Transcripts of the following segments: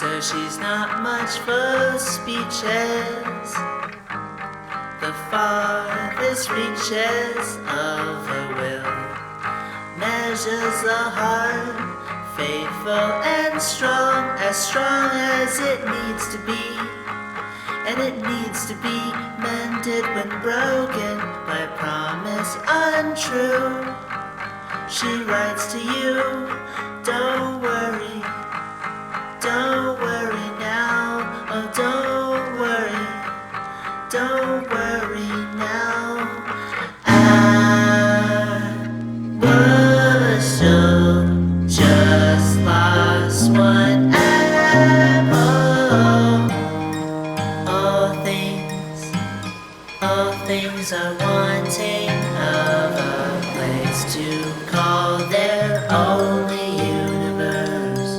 so she's not much for speeches. The farthest reaches of her will measures the heart, faithful and strong as it needs to be. And it needs to be mended when broken by promise untrue. She writes to you, don't worry now, oh don't worry now. A bushel just lost one apple. All things are wanting of a place to call their only universe.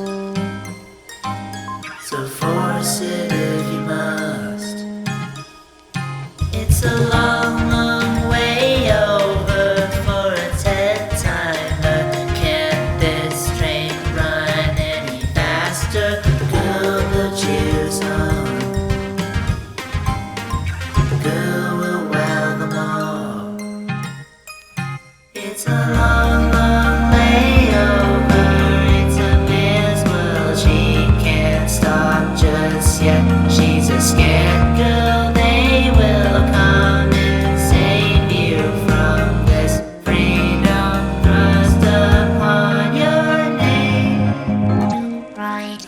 So force it if you must. It's a long, long way over for a TED timer. Can't this train run any faster? Girl, put yours on. Girl will wow them all. It's a long, long way over. It's a man's world. She can't stop just yet. She's a scared girl. They will come and save you from this freedom thrust upon your name. Right.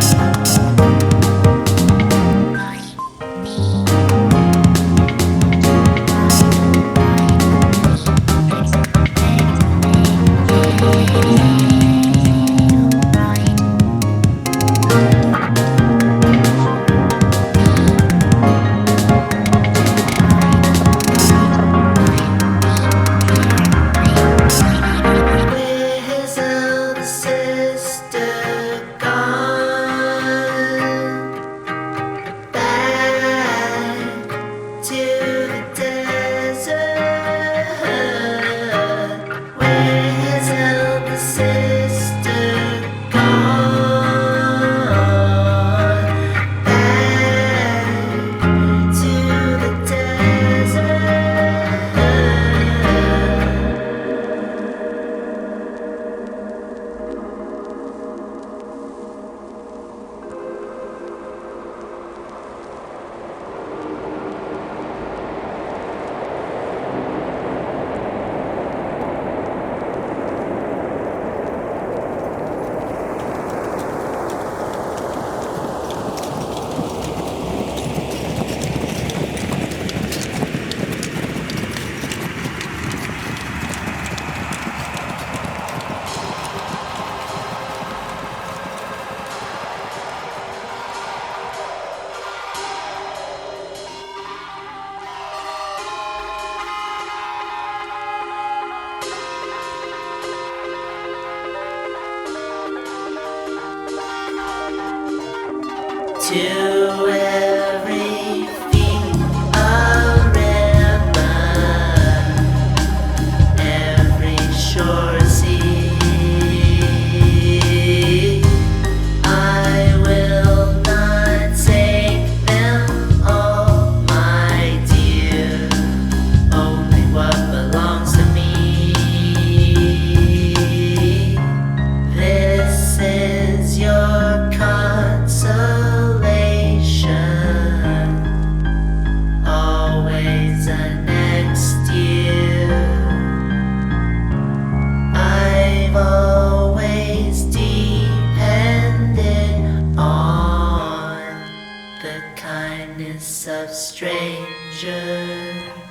To every feet a river, every shore sea. I will not take them all, my dear, only what belongs to me. This is your consolation. Always a next year. I've always depended on the kindness of strangers.